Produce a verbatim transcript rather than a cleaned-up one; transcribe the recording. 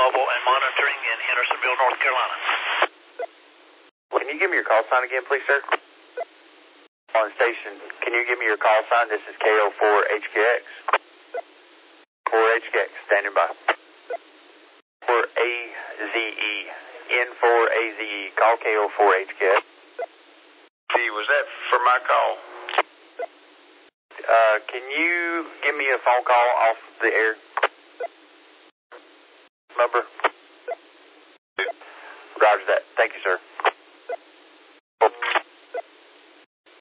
mobile and monitoring in Hendersonville, North Carolina. Can you give me your call sign again, please, sir? On station, can you give me your call sign? This is K O four H K X. four H K X, standing by. four A Z E. N four A Z E. Call K O four H K X. See, was that for my call? Uh, can you give me a phone call off the air number? Roger that. Thank you, sir.